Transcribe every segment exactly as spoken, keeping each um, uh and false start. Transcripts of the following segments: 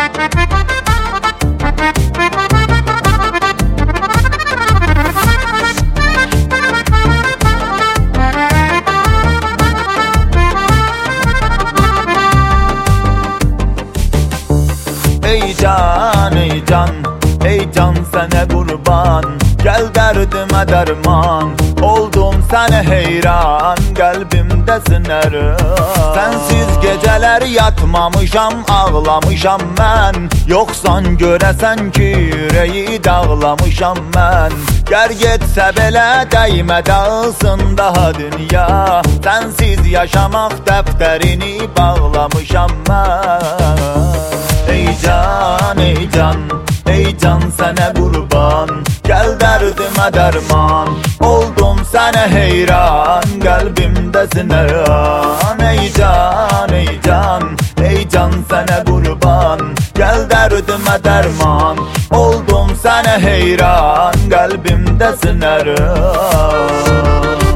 Ey can, ey can, ey can sənə qurban. Gəl dərdimə dərman, oldum sənə heyran, qəlbimdəsin hər an. Sənsiz gecələr yatmamışam, ağlamışam mən. Yoxsan görəsən ki, ürəyi dağlamışam mən. Gər getsə belə dəymə dağılsın daha dünya. Sənsiz yaşamaq dəftərini bağlamışam mən. Ey can, ey can, ey can sənə qurban. Gəl dərdimə dərman, oldum sənə heyran, qəlbimdəsin hər an. Ey can, ey can, ey can sənə qurban. Gəl dərdimə dərman, oldum sənə heyran, qəlbimdəsin hər an.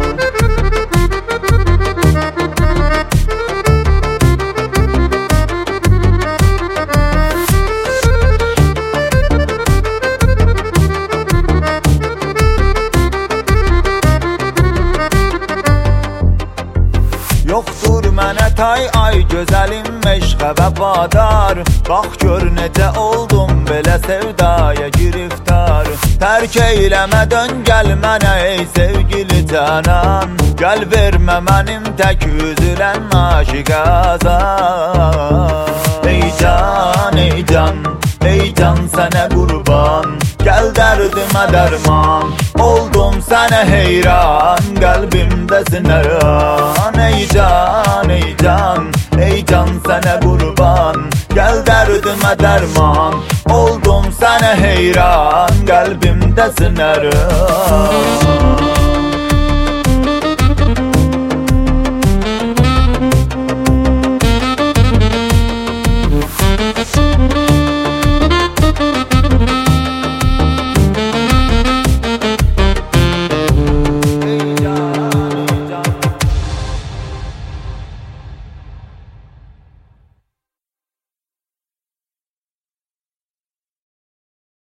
Yoxdur mənə tay ay gözəlim eşqə vəfadar. Bax gör necə oldum belə sevdaya giriftar. Tərk eyləmə dön gəl mənə ey sevgili canan. Gəl vermə mənim tək üzülən aşiqə azar. Ey can, ey can, ey can sənə qurban. Gəl dərdimə dərman, oldum sənə heyran, qəlbimdəsin hər an. Ey can, ey can, ey can sənə qurban. Gəl dərdimə dərman, oldum sənə heyran, qəlbimdəsin hər an.